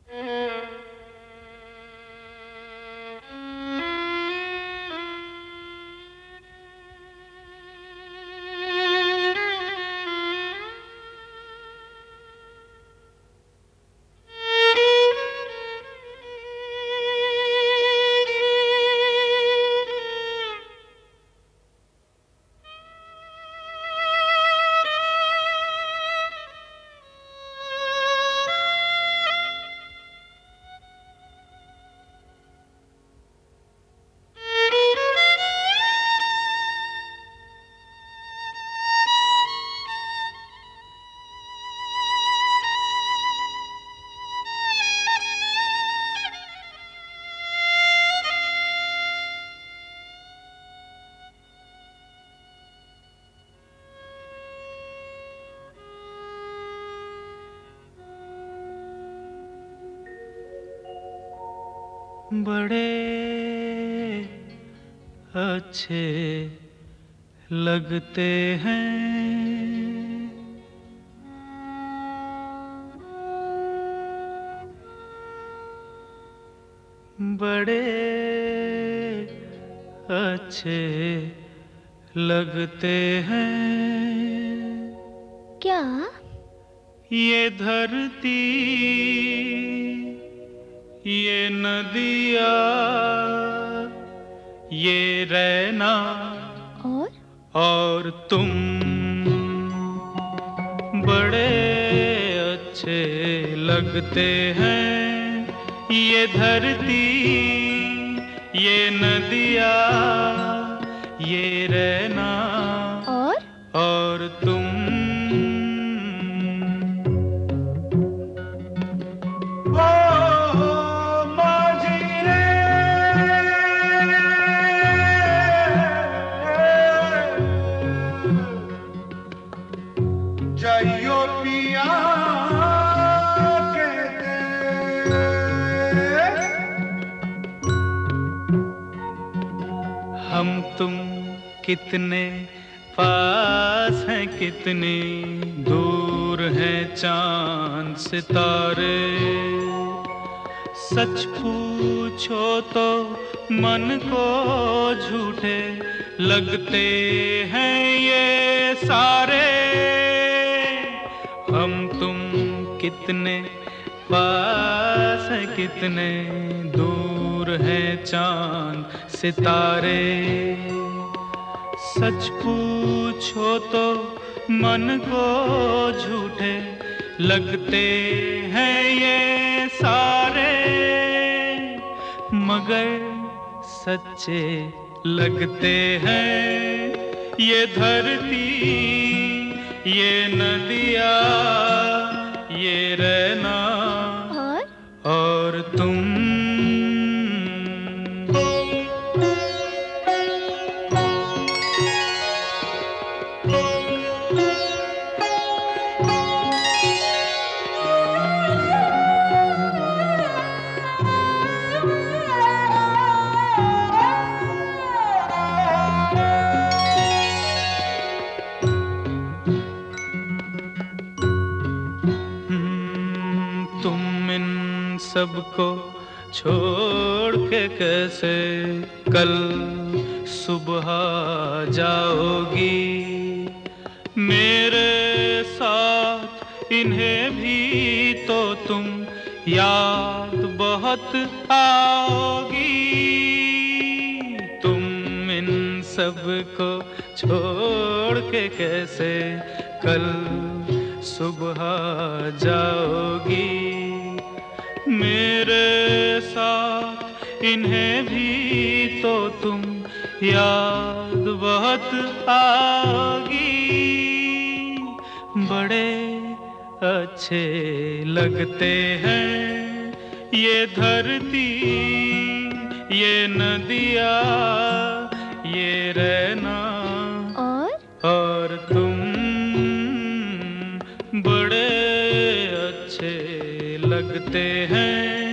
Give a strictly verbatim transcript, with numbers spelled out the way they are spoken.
बड़े अच्छे लगते हैं बड़े अच्छे लगते हैं। क्या? ये धरती, ये नदिया, ये रैना और और तुम बड़े अच्छे लगते हैं। ये धरती, ये नदिया, ये रैना और और तुम जाइयो पिया के दे। हम तुम कितने पास हैं, कितनी दूर हैं चांद सितारे। सच पूछो तो मन को झूठे लगते हैं ये सारे। हम तुम कितने पास हैं, कितने दूर हैं चांद सितारे। सच पूछो तो मन को झूठे लगते हैं ये सारे, मगर सच्चे लगते हैं। ये धरती, ये नदिया, ये रैना और और तुम। तुम इन सबको छोड़ के कैसे कल सुबह जाओगी। मेरे साथ इन्हें भी तो तुम याद बहुत आओगी। तुम इन सबको छोड़ के कैसे कल सुबह जाओगी। मेरे साथ इन्हें भी तो तुम याद बहुत आओगी। बड़े अच्छे लगते हैं ये धरती, ये नदिया, ये रैना और और तुम बड़े अच्छे लगते हैं।